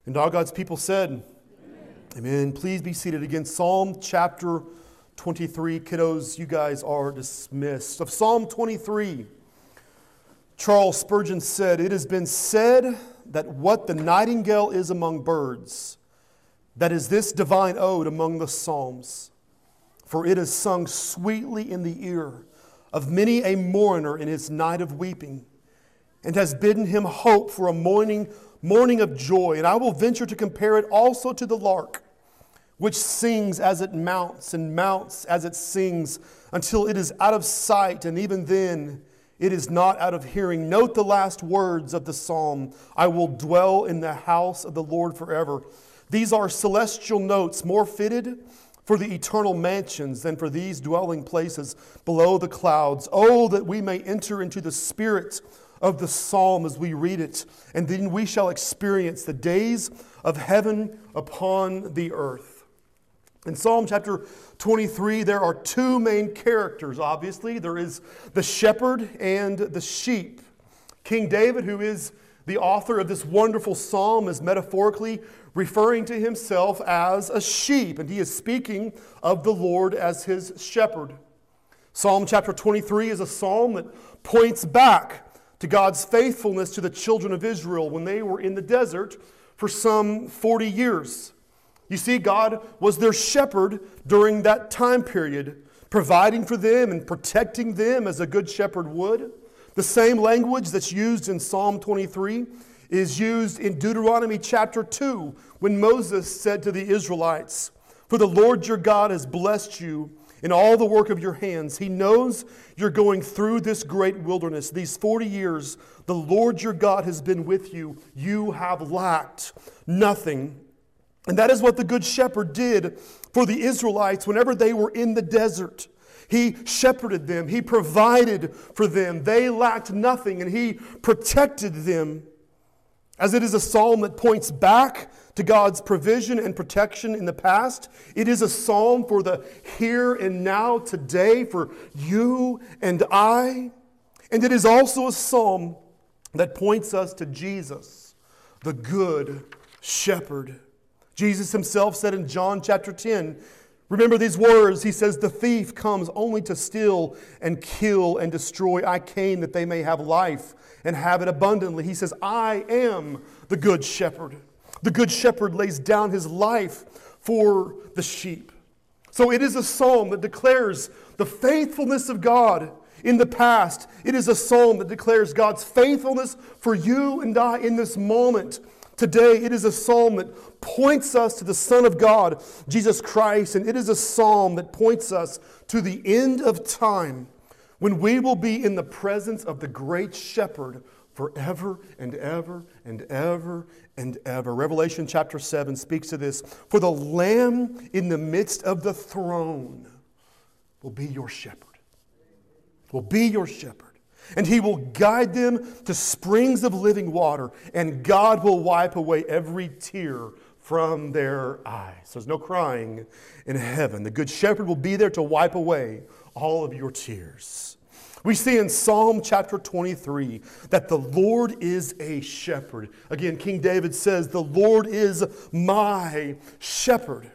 And all God's people said, Amen. Please be seated again. Psalm chapter 23. Kiddos, you guys are dismissed. Of Psalm 23, Charles Spurgeon said, "It has been said that what the nightingale is among birds, that is this divine ode among the psalms. For it is sung sweetly in the ear of many a mourner in his night of weeping, and has bidden him hope for a morning of joy. And I will venture to compare it also to the lark, which sings as it mounts and mounts as it sings, until it is out of sight, and even then it is not out of hearing." Note the last words of the psalm, "I will dwell in the house of the Lord forever." These are celestial notes, more fitted for the eternal mansions than for these dwelling places below the clouds. Oh, that we may enter into the spirit of the psalm as we read it, and then we shall experience the days of heaven upon the earth. In Psalm chapter 23, there are two main characters, obviously. There is the shepherd and the sheep. King David, who is the author of this wonderful psalm, is metaphorically referring to himself as a sheep, and he is speaking of the Lord as his shepherd. Psalm chapter 23 is a psalm that points back to God's faithfulness to the children of Israel when they were in the desert for some 40 years. You see, God was their shepherd during that time period, providing for them and protecting them as a good shepherd would. The same language that's used in Psalm 23 is used in Deuteronomy chapter 2 when Moses said to the Israelites, "For the Lord your God has blessed you in all the work of your hands. He knows you're going through this great wilderness. These 40 years, the Lord your God has been with you. You have lacked nothing." And that is what the Good Shepherd did for the Israelites whenever they were in the desert. He shepherded them. He provided for them. They lacked nothing, and He protected them. As it is a psalm that points back to God's provision and protection in the past, it is a psalm for the here and now today for you and I. And it is also a psalm that points us to Jesus, the good shepherd. Jesus himself said in John chapter 10, remember these words, he says, "The thief comes only to steal and kill and destroy. I came that they may have life and have it abundantly." He says, "I am the good shepherd." The good shepherd lays down his life for the sheep. So it is a psalm that declares the faithfulness of God in the past. It is a psalm that declares God's faithfulness for you and I in this moment. Today, it is a psalm that points us to the Son of God, Jesus Christ, and it is a psalm that points us to the end of time when we will be in the presence of the great shepherd forever and ever and ever and ever. Revelation chapter 7 speaks to this. "For the Lamb in the midst of the throne will be your shepherd." Will be your shepherd. "And He will guide them to springs of living water, and God will wipe away every tear from their eyes." There's no crying in heaven. The Good Shepherd will be there to wipe away all of your tears. We see in Psalm chapter 23 that the Lord is a shepherd. Again, King David says, "The Lord is my shepherd."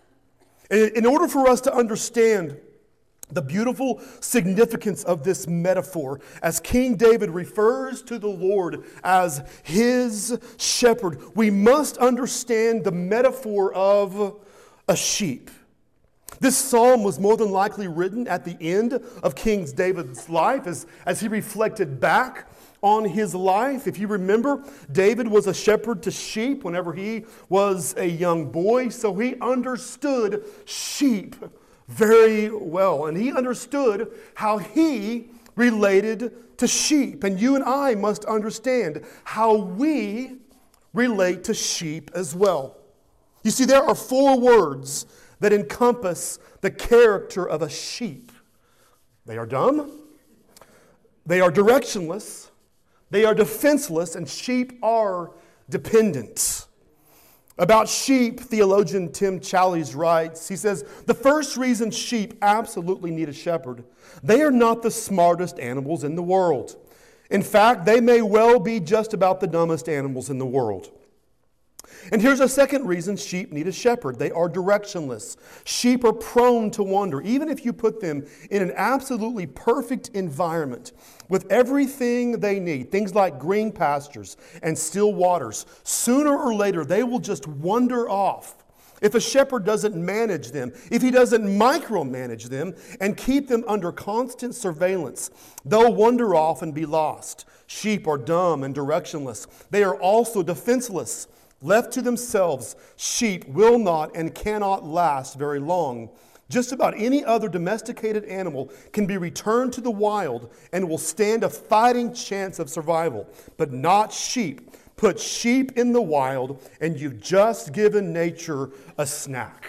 In order for us to understand the beautiful significance of this metaphor, as King David refers to the Lord as his shepherd, we must understand the metaphor of a sheep. This psalm was more than likely written at the end of King David's life as he reflected back on his life. If you remember, David was a shepherd to sheep whenever he was a young boy, so he understood sheep very well. And he understood how he related to sheep. And you and I must understand how we relate to sheep as well. You see, there are 4 words that encompass the character of a sheep. They are dumb, they are directionless, they are defenseless, and sheep are dependent. About sheep, theologian Tim Challies writes, he says, "The first reason sheep absolutely need a shepherd, they are not the smartest animals in the world. In fact, they may well be just about the dumbest animals in the world. And here's a second reason sheep need a shepherd. They are directionless. Sheep are prone to wander. Even if you put them in an absolutely perfect environment with everything they need, things like green pastures and still waters, sooner or later they will just wander off. If a shepherd doesn't manage them, if he doesn't micromanage them and keep them under constant surveillance, they'll wander off and be lost. Sheep are dumb and directionless. They are also defenseless. Left to themselves, sheep will not and cannot last very long. Just about any other domesticated animal can be returned to the wild and will stand a fighting chance of survival, but not sheep. Put sheep in the wild and you've just given nature a snack.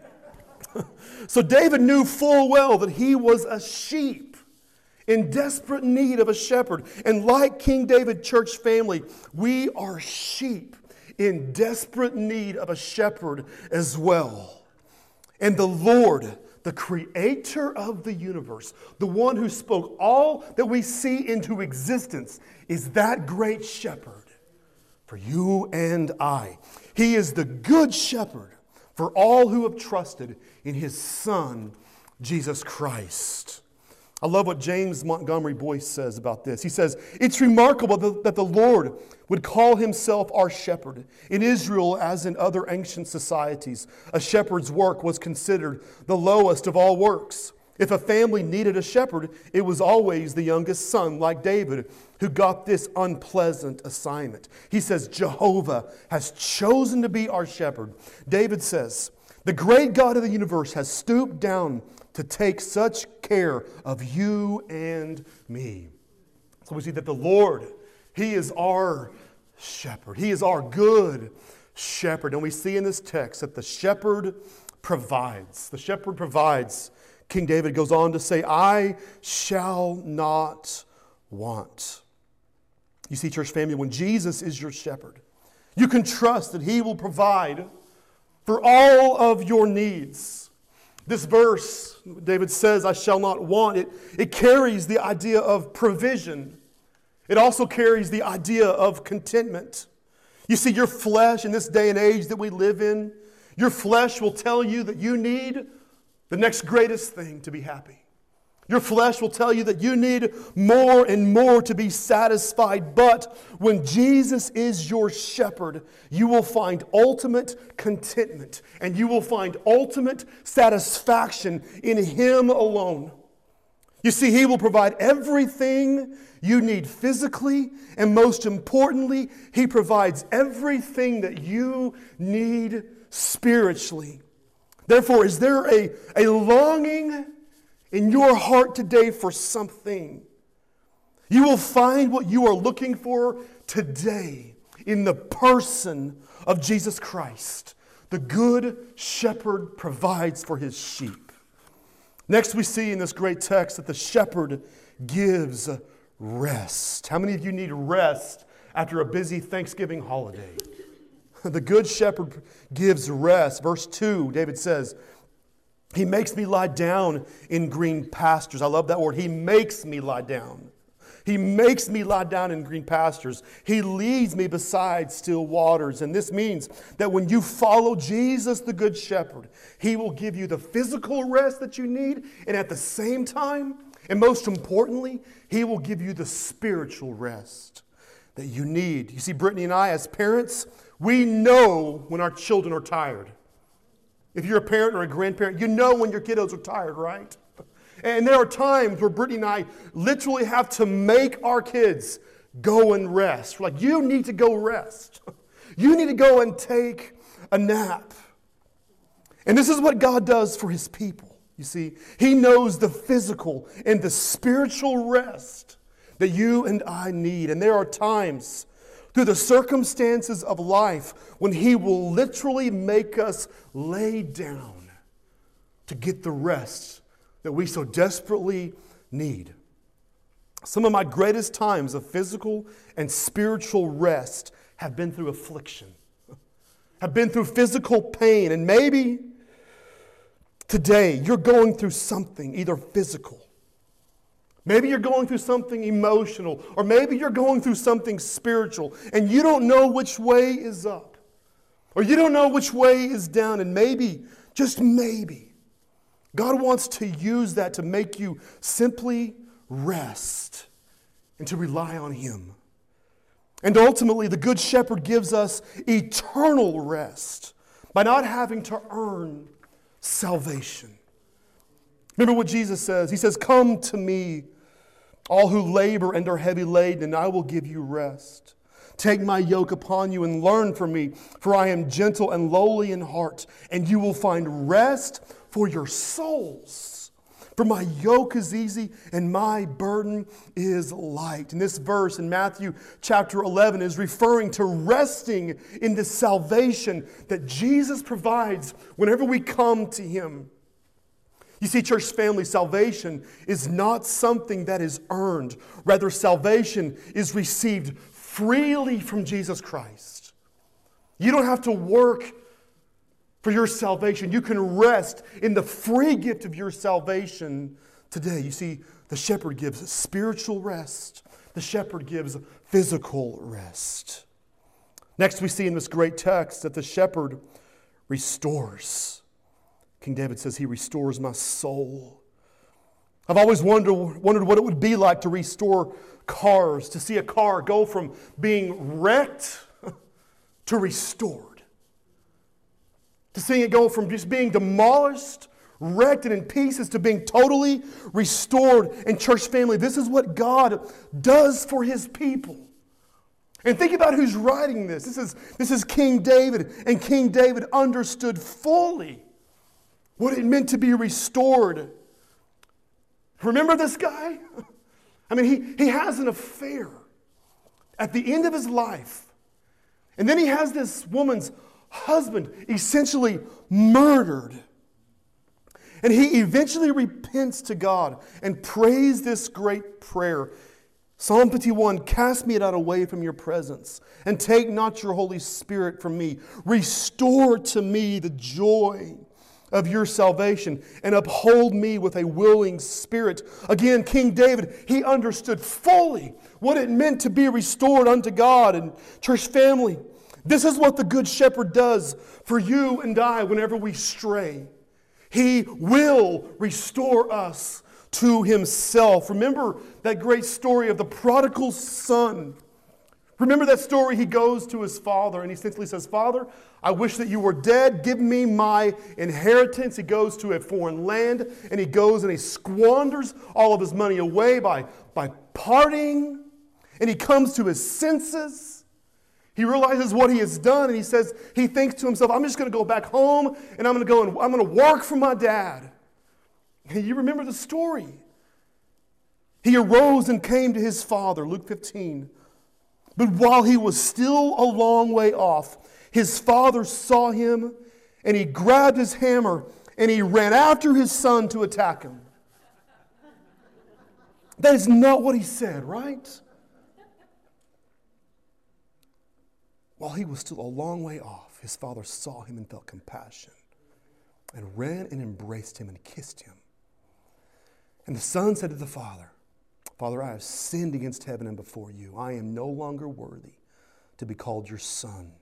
So David knew full well that he was a sheep in desperate need of a shepherd. And like King David, church family, we are sheep in desperate need of a shepherd as well. And the Lord, the creator of the universe, the one who spoke all that we see into existence, is that great shepherd for you and I. He is the good shepherd for all who have trusted in his Son, Jesus Christ. I love what James Montgomery Boyce says about this. He says, it's remarkable that the Lord would call himself our shepherd. In Israel, as in other ancient societies, a shepherd's work was considered the lowest of all works. If a family needed a shepherd, it was always the youngest son, like David, who got this unpleasant assignment. He says, Jehovah has chosen to be our shepherd. David says, the great God of the universe has stooped down to take such care of you and me. So we see that the Lord, he is our shepherd. He is our good shepherd. And we see in this text that the shepherd provides. The shepherd provides. King David goes on to say, I shall not want. You see, church family, when Jesus is your shepherd, you can trust that he will provide for all of your needs. This verse, David says, I shall not want, it carries the idea of provision. It also carries the idea of contentment. You see, your flesh in this day and age that we live in, your flesh will tell you that you need the next greatest thing to be happy. Your flesh will tell you that you need more and more to be satisfied. But when Jesus is your shepherd, you will find ultimate contentment and you will find ultimate satisfaction in him alone. You see, he will provide everything you need physically, and most importantly, he provides everything that you need spiritually. Therefore, is there a longing in your heart today for something? You will find what you are looking for today in the person of Jesus Christ. The good shepherd provides for his sheep. Next, we see in this great text that the shepherd gives rest. How many of you need rest after a busy Thanksgiving holiday? The good shepherd gives rest. Verse 2, David says, he makes me lie down in green pastures. I love that word. He makes me lie down. He makes me lie down in green pastures. He leads me beside still waters. And this means that when you follow Jesus, the good shepherd, he will give you the physical rest that you need. And at the same time, and most importantly, he will give you the spiritual rest that you need. You see, Brittany and I, as parents, we know when our children are tired. If you're a parent or a grandparent, you know when your kiddos are tired, right? And there are times where Brittany and I literally have to make our kids go and rest. We're like, you need to go rest. You need to go and take a nap. And this is what God does for his people. You see, he knows the physical and the spiritual rest that you and I need. And there are times through the circumstances of life when he will literally make us lay down to get the rest that we so desperately need. Some of my greatest times of physical and spiritual rest have been through affliction, have been through physical pain, and maybe today you're going through something either physical, maybe you're going through something emotional, or maybe you're going through something spiritual, and you don't know which way is up. Or you don't know which way is down, and maybe, just maybe, God wants to use that to make you simply rest and to rely on Him. And ultimately, the Good Shepherd gives us eternal rest by not having to earn salvation. Remember what Jesus says. He says, "Come to me, all who labor and are heavy laden, and I will give you rest. Take my yoke upon you and learn from me, for I am gentle and lowly in heart, and you will find rest for your souls. For my yoke is easy and my burden is light." And this verse in Matthew chapter 11 is referring to resting in the salvation that Jesus provides whenever we come to Him. You see, church family, salvation is not something that is earned. Rather, salvation is received freely from Jesus Christ. You don't have to work for your salvation. You can rest in the free gift of your salvation today. You see, the shepherd gives spiritual rest. The shepherd gives physical rest. Next, we see in this great text that the shepherd restores. King David says, "He restores my soul." I've always wondered what it would be like to restore cars, to see a car go from being wrecked to restored. To seeing it go from just being demolished, wrecked and in pieces, to being totally restored. And church family, this is what God does for His people. And think about who's writing this. This is King David, and King David understood fully what it meant to be restored. Remember this guy? I mean, he has an affair at the end of his life. And then he has this woman's husband essentially murdered. And he eventually repents to God and prays this great prayer. Psalm 51, "Cast me not away from your presence, and take not your Holy Spirit from me. Restore to me the joy of your salvation, and uphold me with a willing spirit." Again, King David, he understood fully what it meant to be restored unto God. And church family, this is what the Good Shepherd does for you and I whenever we stray. He will restore us to Himself. Remember that great story of the prodigal son. Remember that story? He goes to his father and he simply says, "Father, I wish that you were dead. Give me my inheritance." He goes to a foreign land and he goes and he squanders all of his money away by partying. And he comes to his senses. He realizes what he has done and he thinks to himself, "I'm just going to go back home and I'm going to work for my dad." And you remember the story. He arose and came to his father, Luke 15. But while he was still a long way off, his father saw him, and he grabbed his hammer, and he ran after his son to attack him. That is not what he said, right? While he was still a long way off, his father saw him and felt compassion, and ran and embraced him and kissed him. And the son said to the father, "Father, I have sinned against heaven and before you. I am no longer worthy to be called your son."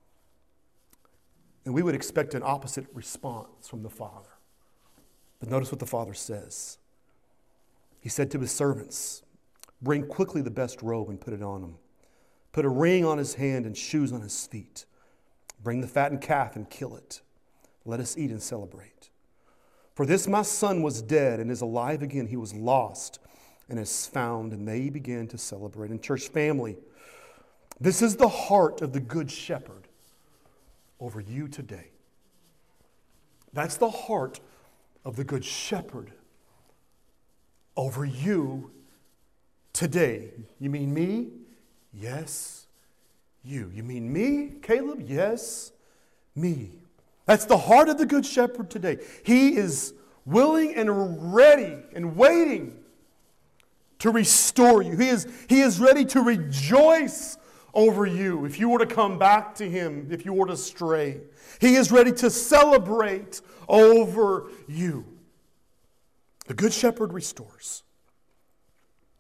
And we would expect an opposite response from the father. But notice what the father says. He said to his servants, "Bring quickly the best robe and put it on him. Put a ring on his hand and shoes on his feet. Bring the fattened calf and kill it. Let us eat and celebrate. For this my son was dead and is alive again. He was lost and is found." And they began to celebrate. And church family, this is the heart of the Good Shepherd over you today. That's the heart of the Good Shepherd over you today. You mean me? Yes, you. You mean me, Caleb? Yes, me. That's the heart of the Good Shepherd today. He is willing and ready and waiting to restore you. He is ready to rejoice over you if you were to come back to Him, if you were to stray. He is ready to celebrate over you. The Good Shepherd restores.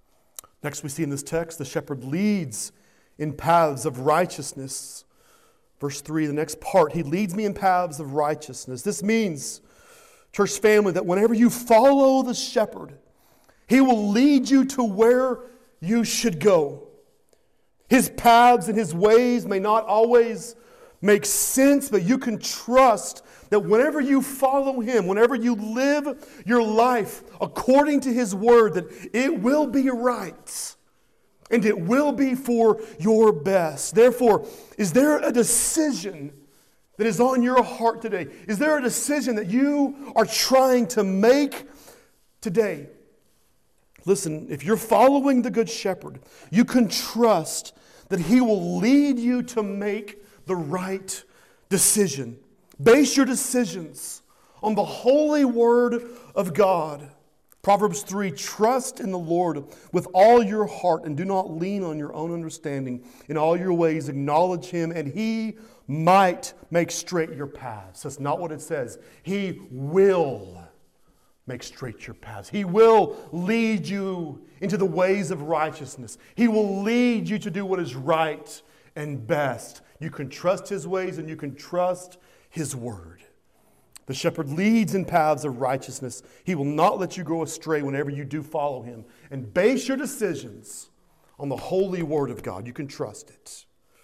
Next we see in this text, the shepherd leads in paths of righteousness Verse 3, the next part, He leads me in paths of righteousness. This means, church family, that whenever you follow the shepherd, He will lead you to where you should go. His paths and His ways may not always make sense, but you can trust that whenever you follow Him, whenever you live your life according to His Word, that it will be right. And it will be for your best. Therefore, is there a decision that is on your heart today? Is there a decision that you are trying to make today? Listen, if you're following the Good Shepherd, you can trust that He will lead you to make the right decision. Base your decisions on the holy Word of God. Proverbs 3, trust in the Lord with all your heart and do not lean on your own understanding. In all your ways acknowledge Him and He might make straight your paths. That's not what it says. He will make straight your paths. He will lead you into the ways of righteousness. He will lead you to do what is right and best. You can trust His ways and you can trust His Word. The shepherd leads in paths of righteousness. He will not let you go astray whenever you do follow Him. And base your decisions on the holy Word of God. You can trust it.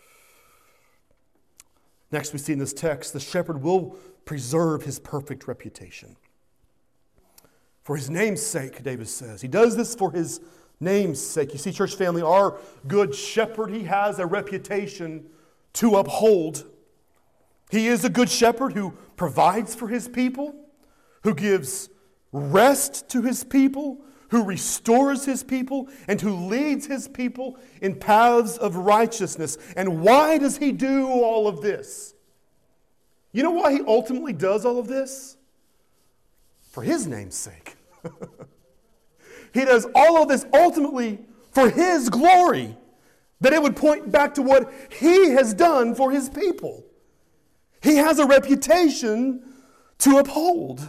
Next we see in this text, the shepherd will preserve his perfect reputation. For His name's sake, David says. He does this for His name's sake. You see, church family, our good shepherd, He has a reputation to uphold. He is a good shepherd who provides for His people, who gives rest to His people, who restores His people, and who leads His people in paths of righteousness. And why does He do all of this? You know why He ultimately does all of this? For His name's sake. He does all of this ultimately for His glory, that it would point back to what He has done for His people. He has a reputation to uphold.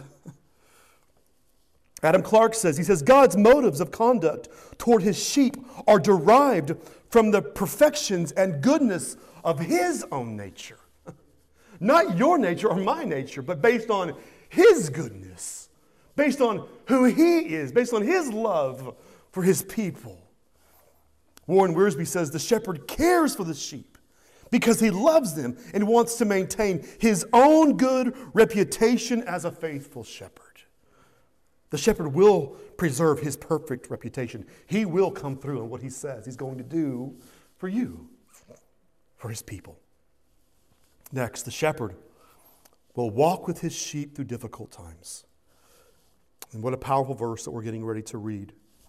Adam Clark says, he says, God's motives of conduct toward His sheep are derived from the perfections and goodness of His own nature. Not your nature or my nature, but based on His goodness, based on who He is, based on His love for His people. Warren Wiersbe says, the shepherd cares for the sheep because he loves them and wants to maintain his own good reputation as a faithful shepherd. The shepherd will preserve his perfect reputation. He will come through on what he says he's going to do for you, for his people. Next, the shepherd will walk with his sheep through difficult times. And what a powerful verse that we're getting ready to read.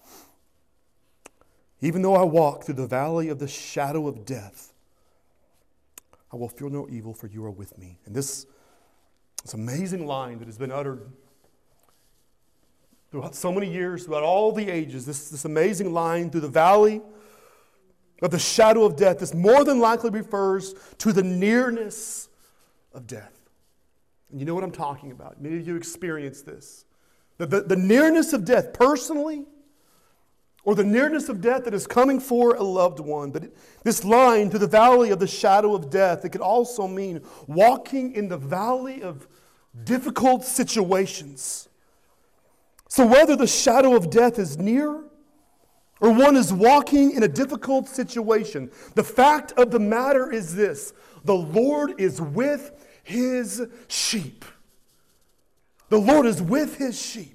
Even though I walk through the valley of the shadow of death, I will fear no evil, for you are with me. And this amazing line that has been uttered throughout so many years, throughout all the ages, this amazing line through the valley of the shadow of death, this more than likely refers to the nearness of death. And you know what I'm talking about. Many of you experience this. The nearness of death personally, or the nearness of death that is coming for a loved one. But this line, through the valley of the shadow of death, it could also mean walking in the valley of difficult situations. So whether the shadow of death is near or one is walking in a difficult situation, the fact of the matter is this: the Lord is with His sheep. The Lord is with His sheep.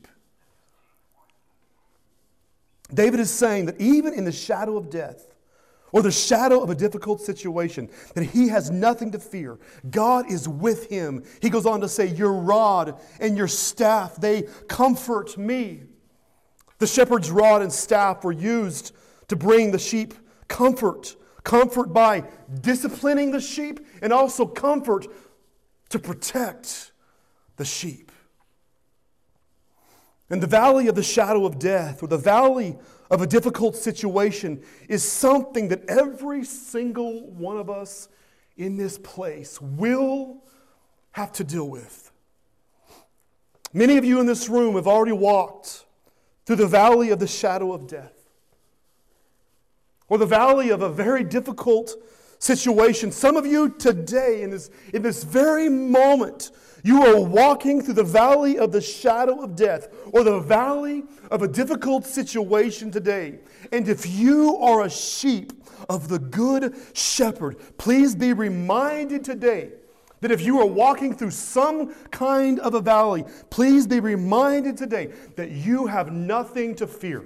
David is saying that even in the shadow of death, or the shadow of a difficult situation, that he has nothing to fear. God is with him. He goes on to say, your rod and your staff, they comfort me. The shepherd's rod and staff were used to bring the sheep comfort. Comfort by disciplining the sheep, and also comfort to protect the sheep. And the valley of the shadow of death, or the valley of a difficult situation, is something that every single one of us in this place will have to deal with. Many of you in this room have already walked through the valley of the shadow of death, or the valley of a very difficult situation. Some of you today, in this very moment, you are walking through the valley of the shadow of death, or the valley of a difficult situation today. And if you are a sheep of the Good Shepherd, please be reminded today that if you are walking through some kind of a valley, please be reminded today that you have nothing to fear.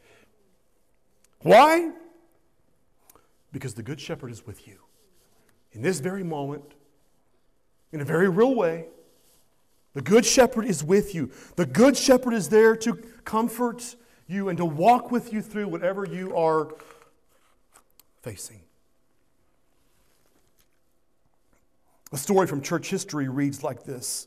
Why? Because the Good Shepherd is with you. In this very moment, in a very real way, the Good Shepherd is with you. The Good Shepherd is there to comfort you and to walk with you through whatever you are facing. A story from church history reads like this.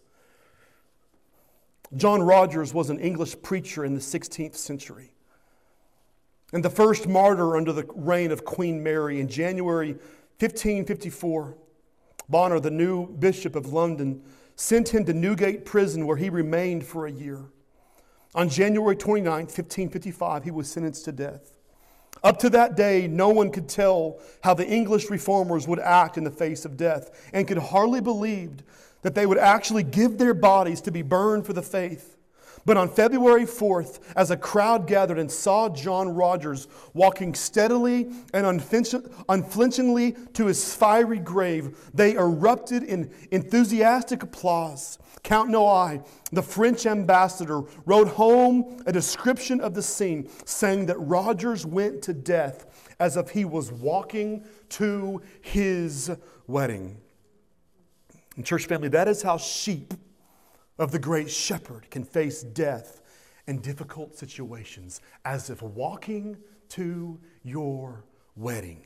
John Rogers was an English preacher in the 16th century, and the first martyr under the reign of Queen Mary. In January 1554, Bonner, the new Bishop of London, sent him to Newgate Prison, where he remained for a year. On January 29, 1555, he was sentenced to death. Up to that day, no one could tell how the English reformers would act in the face of death, and could hardly believe that they would actually give their bodies to be burned for the faith. But on February 4th, as a crowd gathered and saw John Rogers walking steadily and unflinchingly to his fiery grave, they erupted in enthusiastic applause. Count Noailles, the French ambassador, wrote home a description of the scene, saying that Rogers went to death as if he was walking to his wedding. And church family, that is how sheep of the great shepherd can face death and difficult situations, as if walking to your wedding.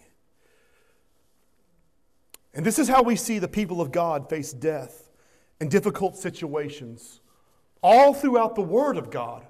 And this is how we see the people of God face death and difficult situations all throughout the Word of God.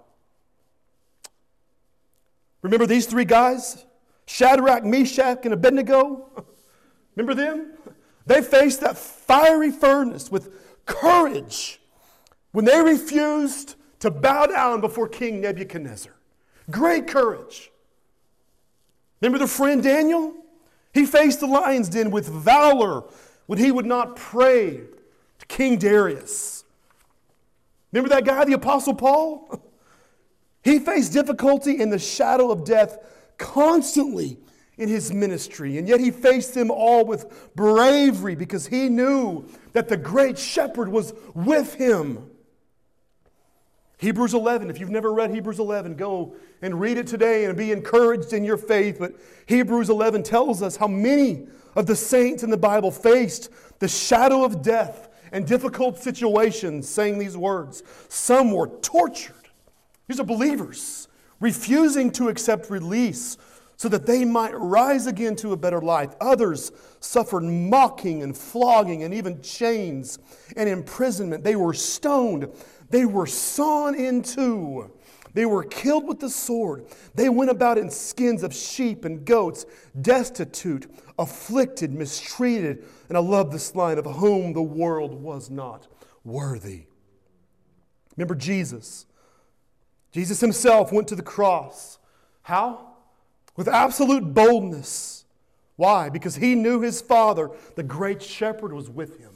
Remember these three guys? Shadrach, Meshach, and Abednego? Remember them? They faced that fiery furnace with courage when they refused to bow down before King Nebuchadnezzar. Great courage. Remember their friend Daniel? He faced the lion's den with valor when he would not pray to King Darius. Remember that guy, the Apostle Paul? He faced difficulty in the shadow of death constantly in his ministry, and yet he faced them all with bravery because he knew that the great shepherd was with him. Hebrews 11, if you've never read Hebrews 11, go and read it today and be encouraged in your faith. But Hebrews 11 tells us how many of the saints in the Bible faced the shadow of death and difficult situations, saying these words. Some were tortured. These are believers, refusing to accept release so that they might rise again to a better life. Others suffered mocking and flogging and even chains and imprisonment. They were stoned. They were sawn in two. They were killed with the sword. They went about in skins of sheep and goats, destitute, afflicted, mistreated. And I love this line, of whom the world was not worthy. Remember Jesus. Jesus himself went to the cross. How? With absolute boldness. Why? Because he knew his Father, the great shepherd, was with him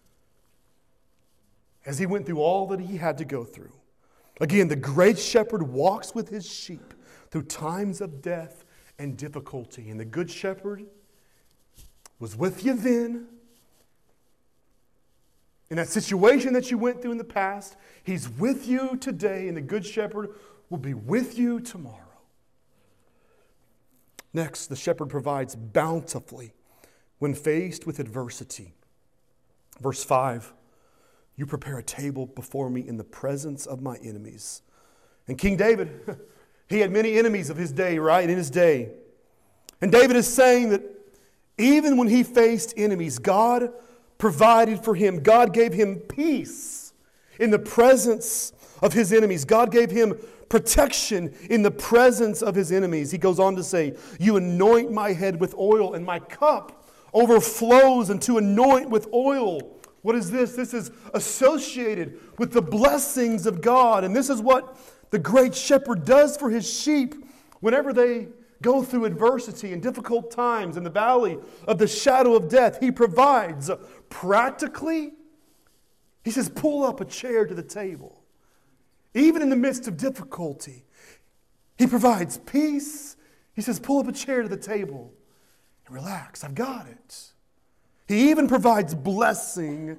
as he went through all that he had to go through. Again, the great shepherd walks with his sheep through times of death and difficulty. And the good shepherd was with you then. In that situation that you went through in the past, he's with you today, and the good shepherd will be with you tomorrow. Next, the shepherd provides bountifully when faced with adversity. Verse 5. You prepare a table before me in the presence of my enemies. And King David, he had many enemies of his day, right? In his day. And David is saying that even when he faced enemies, God provided for him. God gave him peace in the presence of his enemies. God gave him protection in the presence of his enemies. He goes on to say, you anoint my head with oil, and my cup overflows, and to anoint with oil. What is this? This is associated with the blessings of God. And this is what the great shepherd does for his sheep whenever they go through adversity and difficult times in the valley of the shadow of death, He provides practically. He says, pull up a chair to the table. Even in the midst of difficulty, He provides peace. He says, pull up a chair to the table and relax. I've got it. He even provides blessing,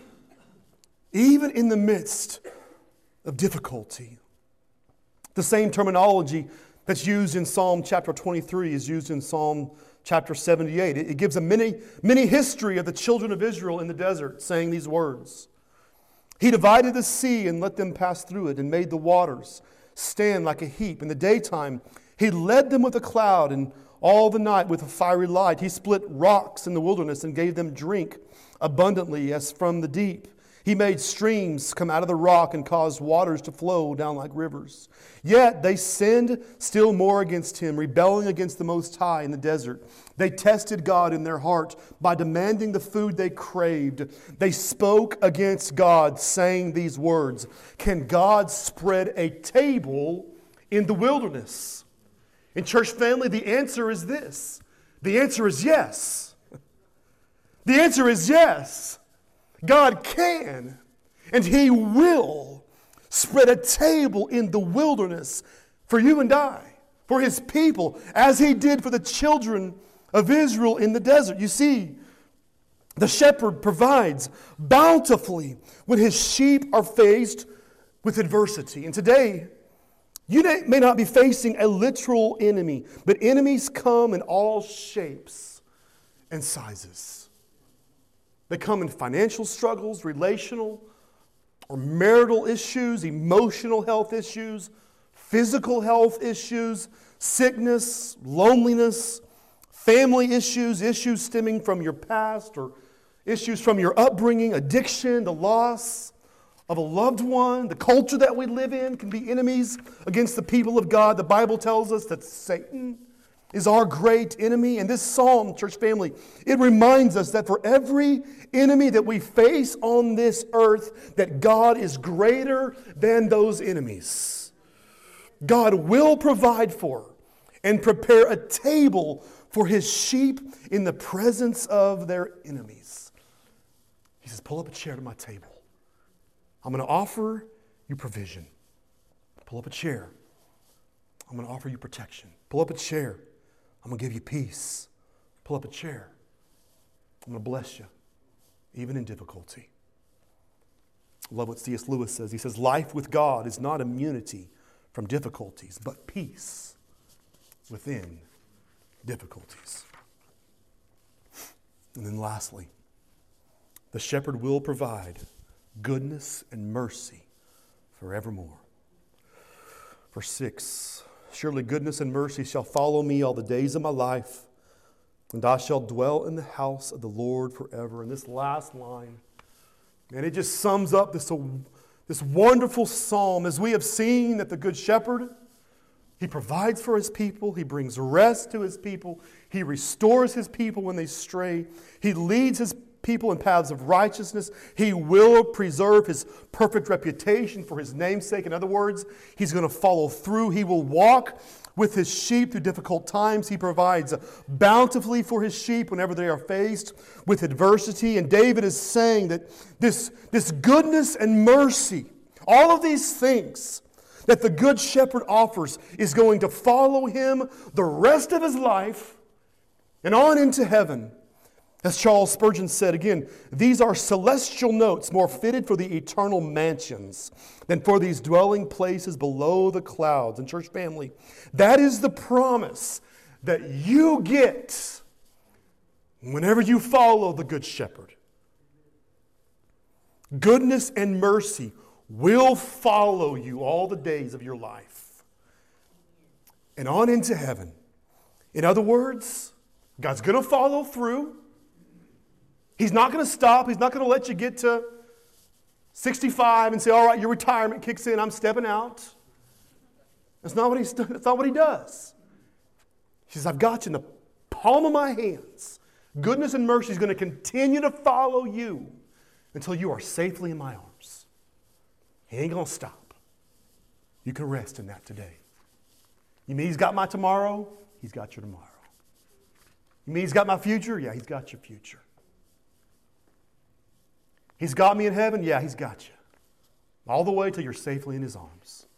even in the midst of difficulty. The same terminology that's used in Psalm chapter 23 is used in Psalm chapter 78. It gives a mini history of the children of Israel in the desert, saying these words. He divided the sea and let them pass through it, and made the waters stand like a heap. In the daytime, He led them with a cloud, and all the night with a fiery light. He split rocks in the wilderness and gave them drink abundantly as from the deep. He made streams come out of the rock and caused waters to flow down like rivers. Yet they sinned still more against Him, rebelling against the Most High in the desert. They tested God in their heart by demanding the food they craved. They spoke against God, saying these words, "Can God spread a table in the wilderness?" In church family, the answer is this. The answer is yes. The answer is yes. God can and He will spread a table in the wilderness for you and I, for His people, as He did for the children of Israel in the desert. You see, the shepherd provides bountifully when His sheep are faced with adversity. And today, you may not be facing a literal enemy, but enemies come in all shapes and sizes. They come in financial struggles, relational or marital issues, emotional health issues, physical health issues, sickness, loneliness, family issues, issues stemming from your past or issues from your upbringing, addiction, the loss of a loved one. The culture that we live in can be enemies against the people of God. The Bible tells us that Satan is our great enemy. And this psalm, church family, it reminds us that for every enemy that we face on this earth, that God is greater than those enemies. God will provide for and prepare a table for His sheep in the presence of their enemies. He says, pull up a chair to my table. I'm going to offer you provision. Pull up a chair. I'm going to offer you protection. Pull up a chair. I'm going to give you peace. Pull up a chair. I'm going to bless you, even in difficulty. I love what C.S. Lewis says. He says, life with God is not immunity from difficulties, but peace within difficulties. And then lastly, the shepherd will provide goodness and mercy forevermore. Verse 6, surely goodness and mercy shall follow me all the days of my life, and I shall dwell in the house of the Lord forever. And this last line, and it just sums up this wonderful psalm. As we have seen that the Good Shepherd, He provides for His people. He brings rest to His people. He restores His people when they stray. He leads His people in paths of righteousness. He will preserve His perfect reputation for His name's sake. In other words, He's going to follow through. He will walk with His sheep through difficult times. He provides bountifully for His sheep whenever they are faced with adversity. And David is saying that this goodness and mercy, all of these things that the Good Shepherd offers, is going to follow him the rest of his life and on into heaven. As Charles Spurgeon said, again, these are celestial notes more fitted for the eternal mansions than for these dwelling places below the clouds. And church family, that is the promise that you get whenever you follow the Good Shepherd. Goodness and mercy will follow you all the days of your life and on into heaven. In other words, God's going to follow through. He's not going to stop. He's not going to let you get to 65 and say, all right, your retirement kicks in, I'm stepping out. That's not what he does. He says, I've got you in the palm of my hands. Goodness and mercy is going to continue to follow you until you are safely in my arms. He ain't going to stop. You can rest in that today. You mean He's got my tomorrow? He's got your tomorrow. You mean He's got my future? Yeah, He's got your future. He's got me in heaven? Yeah, He's got you. All the way till you're safely in His arms.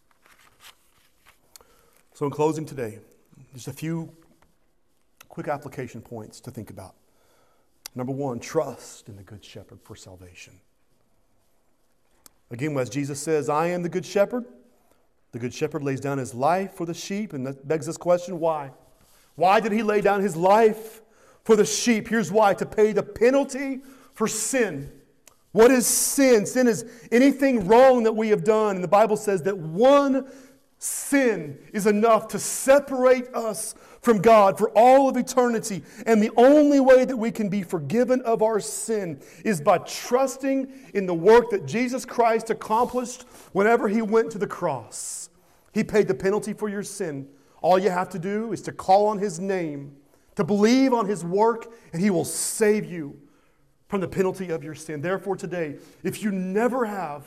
So in closing today, just a few quick application points to think about. Number one, trust in the Good Shepherd for salvation. Again, as Jesus says, I am the Good Shepherd. The Good Shepherd lays down His life for the sheep. And that begs this question, why? Why did He lay down His life for the sheep? Here's why: to pay the penalty for sin. What is sin? Sin is anything wrong that we have done. And the Bible says that one sin is enough to separate us from God for all of eternity. And the only way that we can be forgiven of our sin is by trusting in the work that Jesus Christ accomplished whenever He went to the cross. He paid the penalty for your sin. All you have to do is to call on His name, to believe on His work, and He will save you from the penalty of your sin. Therefore today, if you never have,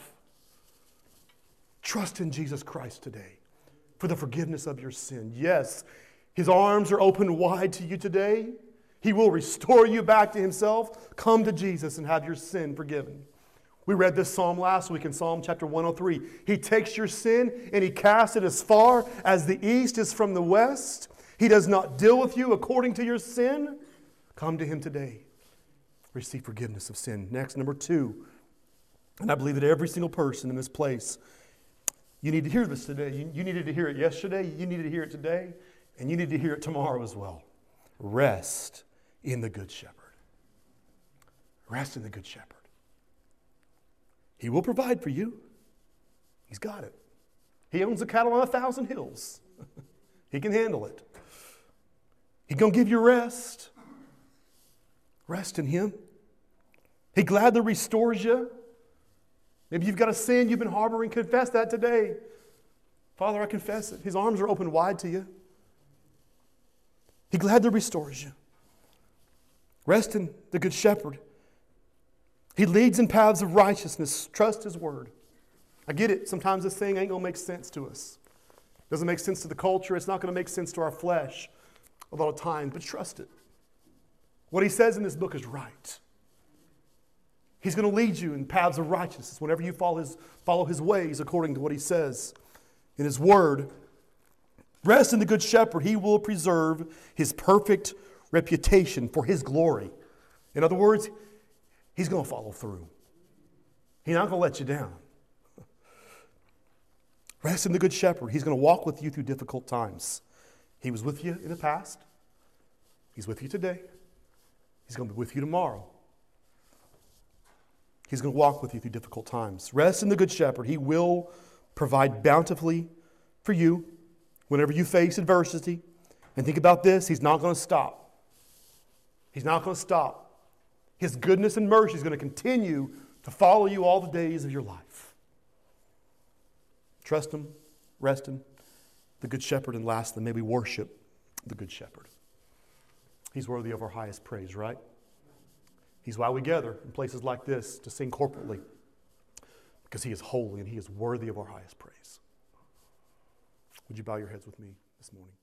trust in Jesus Christ today for the forgiveness of your sin. Yes, His arms are open wide to you today. He will restore you back to Himself. Come to Jesus and have your sin forgiven. We read this psalm last week in Psalm chapter 103. He takes your sin and He casts it as far as the east is from the west. He does not deal with you according to your sin. Come to Him today. Receive forgiveness of sin. Next, number two, and I believe that every single person in this place, you need to hear this today. You needed to hear it yesterday. You needed to hear it today. And you need to hear it tomorrow as well. Rest in the Good Shepherd. Rest in the Good Shepherd. He will provide for you. He's got it. He owns the cattle on 1,000 hills. He can handle it. He's going to give you rest. Rest in Him. He gladly restores you. Maybe you've got a sin you've been harboring. Confess that today. Father, I confess it. His arms are open wide to you. He gladly restores you. Rest in the Good Shepherd. He leads in paths of righteousness. Trust His word. I get it. Sometimes this thing ain't going to make sense to us. It doesn't make sense to the culture. It's not going to make sense to our flesh a lot of times, but trust it. What He says in this book is right. He's going to lead you in paths of righteousness whenever you follow His ways according to what He says in His word. Rest in the Good Shepherd. He will preserve His perfect reputation for His glory. In other words, He's going to follow through. He's not going to let you down. Rest in the Good Shepherd. He's going to walk with you through difficult times. He was with you in the past. He's with you today. He's going to be with you tomorrow. He's going to walk with you through difficult times. Rest in the Good Shepherd. He will provide bountifully for you whenever you face adversity. And think about this, He's not going to stop. He's not going to stop. His goodness and mercy is going to continue to follow you all the days of your life. Trust Him, rest in the Good Shepherd, and lastly, may we worship the Good Shepherd. He's worthy of our highest praise, right? He's why we gather in places like this to sing corporately, because He is holy and He is worthy of our highest praise. Would you bow your heads with me this morning?